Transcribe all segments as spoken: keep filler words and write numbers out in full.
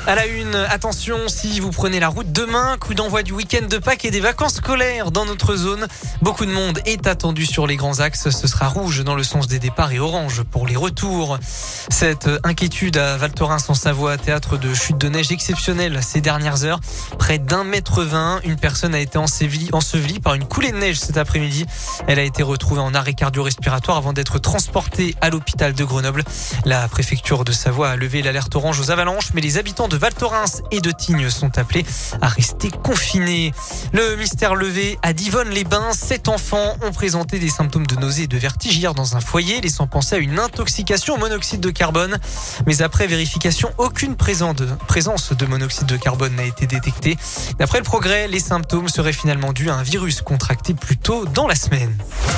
À la une, attention, si vous prenez la route demain, coup d'envoi du week-end de Pâques et des vacances scolaires dans notre zone. Beaucoup de monde est attendu sur les grands axes. Ce sera rouge dans le sens des départs et orange pour les retours. Cette inquiétude à Val Thorens en Savoie, théâtre de chute de neige exceptionnelle ces dernières heures. Près d'un mètre vingt, une personne a été ensevelie, ensevelie par une coulée de neige cet après-midi. Elle a été retrouvée en arrêt cardio-respiratoire avant d'être transportée à l'hôpital de Grenoble. La préfecture de Savoie a levé l'alerte orange aux avalanches, mais les habitants de Val Thorens et de Tignes sont appelés à rester confinés. Le mystère levé à Divonne-les-Bains. Sept enfants ont présenté des symptômes de nausée et de vertige hier dans un foyer, laissant penser à une intoxication au monoxyde de carbone. Mais après vérification, aucune présence de monoxyde de carbone n'a été détectée. D'après le Progrès, les symptômes seraient finalement dus à un virus contracté plus tôt dans la semaine.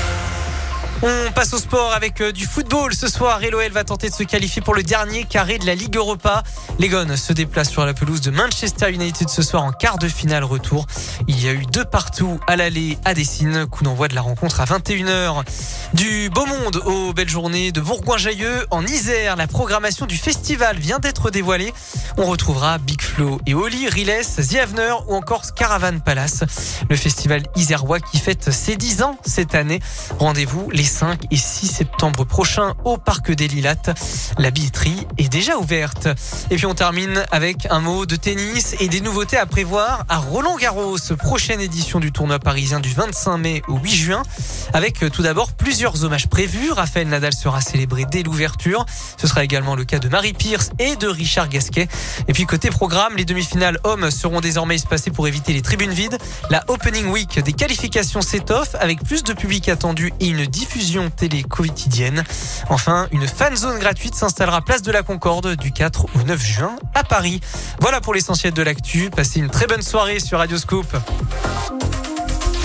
On passe au sport avec du football ce soir et l'O L va tenter de se qualifier pour le dernier carré de la Ligue Europa. Les Gones se déplacent sur la pelouse de Manchester United ce soir en quart de finale retour. Il y a eu deux partout à l'aller à Dessine. Coup d'envoi de la rencontre à vingt et une heures. Du beau monde aux belles journées de Bourgoin-Jallieu. En Isère, la programmation du festival vient d'être dévoilée. On retrouvera Big Flo et Oli, Riles, The Avener ou encore Caravan Palace. Le festival isérois qui fête ses dix ans cette année. Rendez-vous les cinq et six septembre prochains au Parc des Lilas. La billetterie est déjà ouverte. Et puis on termine avec un mot de tennis et des nouveautés à prévoir à Roland-Garros. Prochaine édition du tournoi parisien du vingt-cinq mai au huit juin. Avec tout d'abord plusieurs hommages prévus. Raphaël Nadal sera célébré dès l'ouverture. Ce sera également le cas de Marie Pierce et de Richard Gasquet. Et puis côté programme, les demi-finales hommes seront désormais espacées pour éviter les tribunes vides. La Opening Week des qualifications s'étoffe avec plus de public attendu et une diffusion télé quotidienne. Enfin, une fan zone gratuite s'installera place de la Concorde du quatre au neuf juin à Paris. Voilà pour l'essentiel de l'actu. Passez une très bonne soirée sur Radio Scoop.